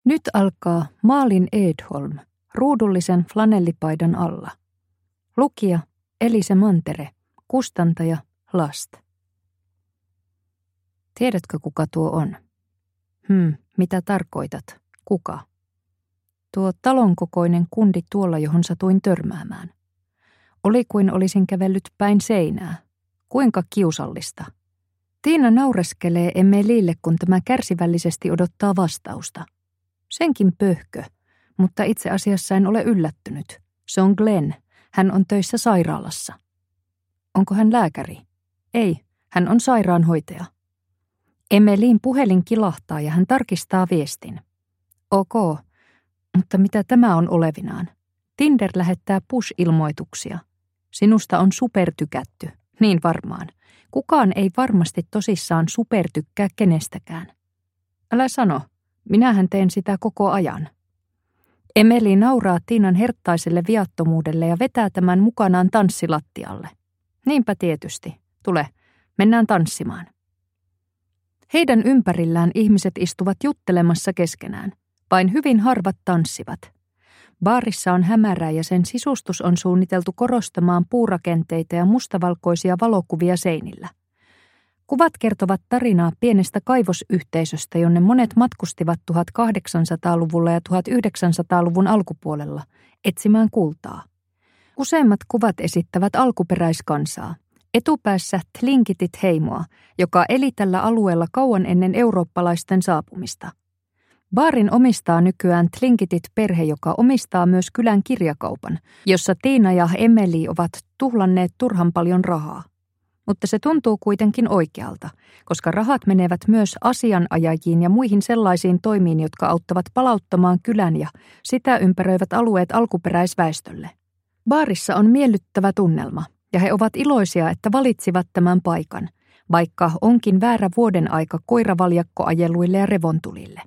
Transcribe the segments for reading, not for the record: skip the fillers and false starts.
Nyt alkaa Malin Edholm ruudullisen flanellipaidan alla. Lukija Elise Mantere, kustantaja Last. Tiedätkö, kuka tuo on? Mitä tarkoitat? Kuka? Tuo talon kokoinen kundi tuolla, johon satuin törmäämään. Oli kuin olisin kävellyt päin seinää. Kuinka kiusallista. Tiina naureskelee Emelille, kun tämä kärsivällisesti odottaa vastausta. Senkin pöhkö, mutta itse asiassa en ole yllättynyt. Se on Glenn. Hän on töissä sairaalassa. Onko hän lääkäri? Ei, hän on sairaanhoitaja. Emelin puhelin kilahtaa ja hän tarkistaa viestin. Ok, mutta mitä tämä on olevinaan? Tinder lähettää push-ilmoituksia. Sinusta on supertykätty, niin varmaan. Kukaan ei varmasti tosissaan supertykkää kenestäkään. Älä sano, minähän teen sitä koko ajan. Emeli nauraa Tiinan herttaiselle viattomuudelle ja vetää tämän mukanaan tanssilattialle. Niinpä tietysti. Tule, mennään tanssimaan. Heidän ympärillään ihmiset istuvat juttelemassa keskenään. Vain hyvin harvat tanssivat. Baarissa on hämärää ja sen sisustus on suunniteltu korostamaan puurakenteita ja mustavalkoisia valokuvia seinillä. Kuvat kertovat tarinaa pienestä kaivosyhteisöstä, jonne monet matkustivat 1800-luvulla ja 1900-luvun alkupuolella etsimään kultaa. Useimmat kuvat esittävät alkuperäiskansaa. Etupäässä Tlinkitit-heimoa, joka eli tällä alueella kauan ennen eurooppalaisten saapumista. Baarin omistaa nykyään Tlinkitit-perhe, joka omistaa myös kylän kirjakaupan, jossa Tiina ja Emeli ovat tuhlanneet turhan paljon rahaa. Mutta se tuntuu kuitenkin oikealta, koska rahat menevät myös asianajajiin ja muihin sellaisiin toimiin, jotka auttavat palauttamaan kylän ja sitä ympäröivät alueet alkuperäisväestölle. Baarissa on miellyttävä tunnelma, ja he ovat iloisia, että valitsivat tämän paikan, vaikka onkin väärä vuoden aika koiravaljakkoajeluille ja revontulille.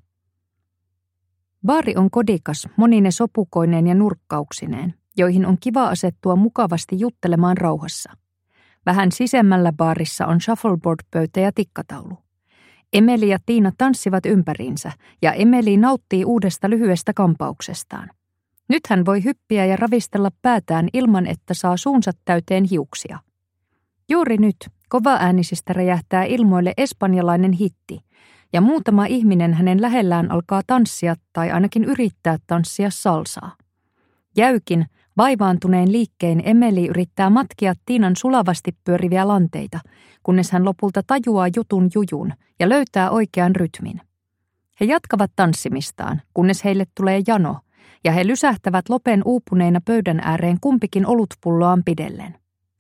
Baari on kodikas, monine sopukoineen ja nurkkauksineen, joihin on kiva asettua mukavasti juttelemaan rauhassa. Vähän sisemmällä baarissa on shuffleboard-pöytä ja tikkataulu. Emeli ja Tiina tanssivat ympäriinsä, ja Emeli nauttii uudesta lyhyestä kampauksestaan. Nyt hän voi hyppiä ja ravistella päätään ilman, että saa suunsa täyteen hiuksia. Juuri nyt kovaäänisistä räjähtää ilmoille espanjalainen hitti, ja muutama ihminen hänen lähellään alkaa tanssia tai ainakin yrittää tanssia salsaa. Jäykin, vaivaantuneen liikkein Emeli yrittää matkia Tiinan sulavasti pyöriviä lanteita, kunnes hän lopulta tajuaa jutun jujun ja löytää oikean rytmin. He jatkavat tanssimistaan, kunnes heille tulee jano, ja he lysähtävät lopen uupuneina pöydän ääreen kumpikin olutpulloaan pidellen.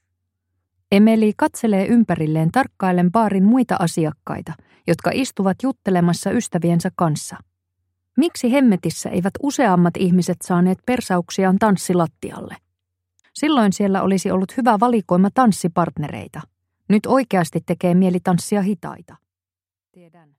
Emeli katselee ympärilleen tarkkaillen baarin muita asiakkaita, jotka istuvat juttelemassa ystäviensä kanssa. Miksi hemmetissä eivät useammat ihmiset saaneet persauksiaan tanssilattialle? Silloin siellä olisi ollut hyvä valikoima tanssipartnereita. Nyt oikeasti tekee mieli tanssia hitaita. Tiedän.